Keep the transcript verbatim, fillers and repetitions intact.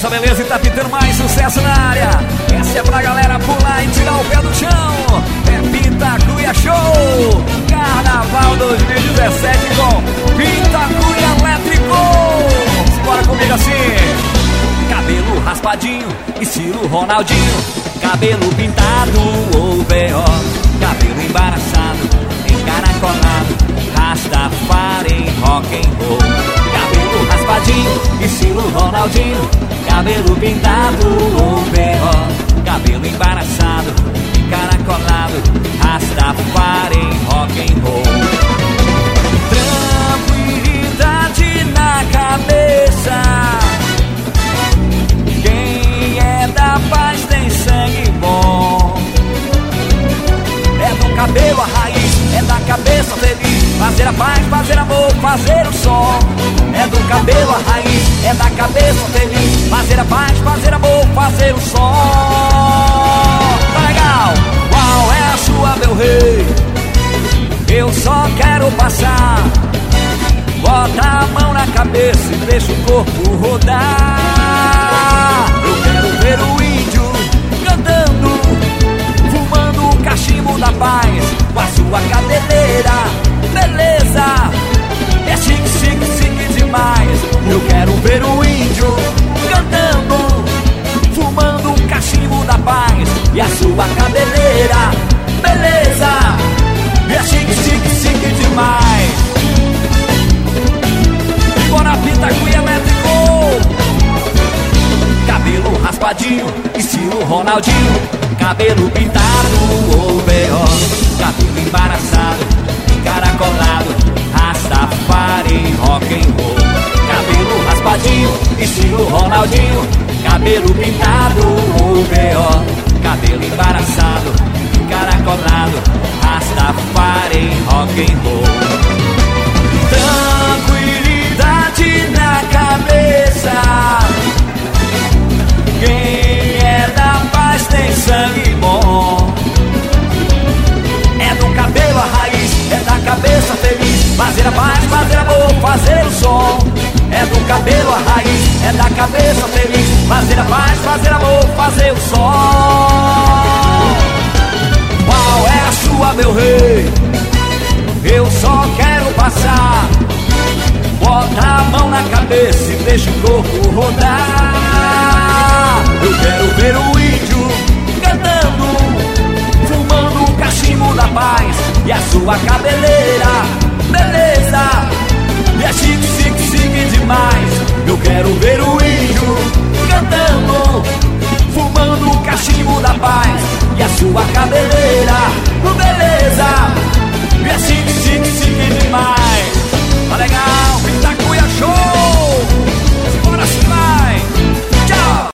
Essa beleza e tá pintando mais sucesso na área. Essa é pra galera pular e tirar o pé do chão. É Pintacuia Show Carnaval dois mil e dezessete com Pintacuia Elétrico. Bora comigo assim. Cabelo raspadinho, estilo Ronaldinho. Cabelo pintado ou B O. Cabelo embaraçado, encaracolado. Rastafari rock and roll. Cabelo raspadinho, estilo Ronaldinho. Cabelo pintado ou B O. Cabelo embaraçado, encaracolado. Rastafari rock and roll. Tranquilidade na cabeça. Quem é da paz tem sangue bom. É do cabelo a raiz, é da cabeça feliz. Fazer a paz, fazer amor, fazer o som. É do cabelo a raiz, é da cabeça feliz. Fazer a paz, fazer amor, fazer o som. Tá legal? Qual é a sua, meu rei? Eu só quero passar. Bota a mão na cabeça e deixa o corpo rodar. Eu quero ver o índio cantando, fumando o cachimbo da paz com a sua cabeleira. Beleza, é chique, chique, chique demais. Eu quero ver o índio cantando, fumando o cachimbo da paz e a sua cabeleira. Beleza, é chique, chique, chique demais. E bora Pintacuia Elétrico. Cabelo raspadinho, estilo Ronaldinho. Cabelo pintado ou B O. Cabelo embaraçado, encaracolado. Rastafari rock and roll. Cabelo raspadinho, estilo Ronaldinho. Cabelo pintado ou B O. Cabelo embaraçado, encaracolado. Rastafari rock and roll. Tranquilidade na cabeça. Quem é da paz tem sangue bom. É do cabelo a raiz, é da cabeça feliz. Fazer a paz, fazer amor, fazer o som. É do cabelo a raiz, é da cabeça feliz. Fazer a paz, fazer amor, fazer o som. Qual é a sua, meu rei? Eu só quero passar. Bota a mão na cabeça e deixa o corpo rodar. Eu quero ver o índio cantando, fumando o cachimbo da paz e a sua cabeleira. Beleza, e é chique, chique, chique demais. Eu quero ver o índio cantando, fumando o cachimbo da paz e a sua cabeleira. Beleza.